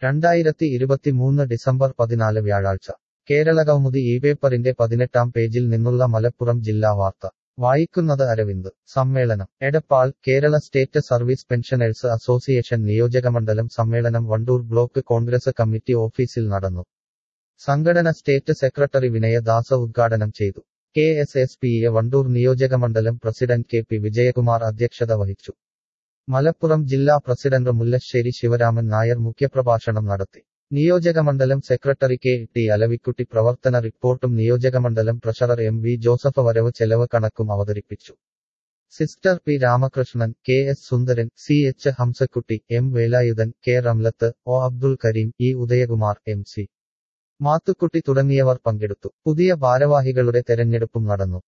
2023 December 14 വ്യാഴാഴ്ച കേരളകൗമുദി പേപ്പറിന്റെ 18-ാം പേജിൽ നിന്നുള്ള മലപ്പുറം ജില്ലാ വാർത്ത വായിക്കുന്നത് അരവിന്ദ്. സമ്മേളനം Edappal Kerala state service pensioners association നിയോജകമണ്ഡലം സമ്മേളനം വണ്ടൂർ ബ്ലോക്ക് കോൺഗ്രസ് കമ്മിറ്റി ഓഫീസിൽ നടന്നു. സംഘടന സ്റ്റേറ്റ് സെക്രട്ടറി വിനയ ദാസ് ഉദ്ഘാടനം ചെയ്തു. KSSPE വണ്ടൂർ നിയോജകമണ്ഡലം പ്രസിഡന്റ് KP വിജയകുമാർ അധ്യക്ഷത വഹിച്ചു. മലപ്പുറം ജില്ലാ പ്രസിഡന്റ് മുല്ലശ്ശേരി ശിവരാമൻ നായർ മുഖ്യപ്രഭാഷണം നടത്തി. നിയോജകമണ്ഡലം സെക്രട്ടറി KT അലവിക്കുട്ടി പ്രവർത്തന റിപ്പോർട്ടും നിയോജകമണ്ഡലം ട്രഷറർ MV ജോസഫ് വരവ് ചെലവ് കണക്കും അവതരിപ്പിച്ചു. Sister P Ramakrishnan, KS Sundaran, CH Hamsakutty, M Velayudhan, K Ramlath, O Abdul Kareem, E Udayakumar, MC Mathukutty തുടങ്ങിയവർ പങ്കെടുത്തു. പുതിയ ഭാരവാഹികളുടെ തെരഞ്ഞെടുപ്പും നടന്നു.